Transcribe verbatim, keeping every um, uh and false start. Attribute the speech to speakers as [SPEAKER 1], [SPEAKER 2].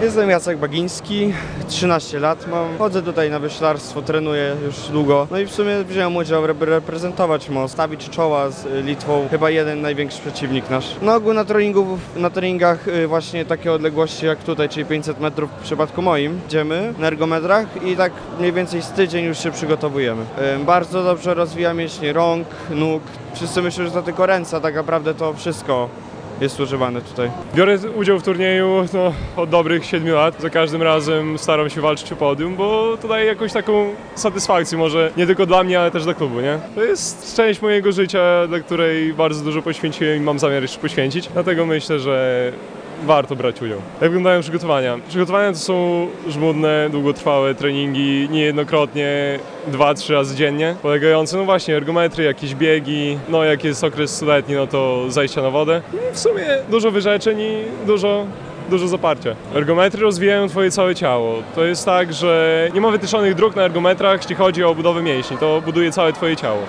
[SPEAKER 1] Jestem Jacek Bagiński, trzynaście lat mam. Chodzę tutaj na wyślarstwo, trenuję już długo. No i w sumie wziąłem udział, żeby reprezentować Most, stawić czoła z Litwą. Chyba jeden największy przeciwnik nasz. No ogół na treningu, na treningach właśnie takie odległości jak tutaj, czyli pięćset metrów w przypadku moim. Idziemy na ergometrach i tak mniej więcej z tydzień już się przygotowujemy. Bardzo dobrze rozwija mięśnie rąk, nóg. Wszyscy myślą, że to tylko ręce, a tak naprawdę to wszystko jest używane tutaj.
[SPEAKER 2] Biorę udział w turnieju no, od dobrych siedmiu lat. Za każdym razem staram się walczyć o podium, bo to daje jakąś taką satysfakcję, może nie tylko dla mnie, ale też dla klubu, nie? To jest część mojego życia, dla której bardzo dużo poświęciłem i mam zamiar jeszcze poświęcić. Dlatego myślę, że warto brać udział. Jak wyglądają przygotowania? Przygotowania to są żmudne, długotrwałe treningi, niejednokrotnie dwa trzy razy dziennie, polegające no właśnie ergometry, jakieś biegi, no jak jest okres stuletni, no to zajścia na wodę. I w sumie dużo wyrzeczeń i dużo dużo zaparcia. Ergometry rozwijają twoje całe ciało. To jest tak, że nie ma wytyczonych dróg na ergometrach, jeśli chodzi o budowę mięśni. To buduje całe twoje ciało.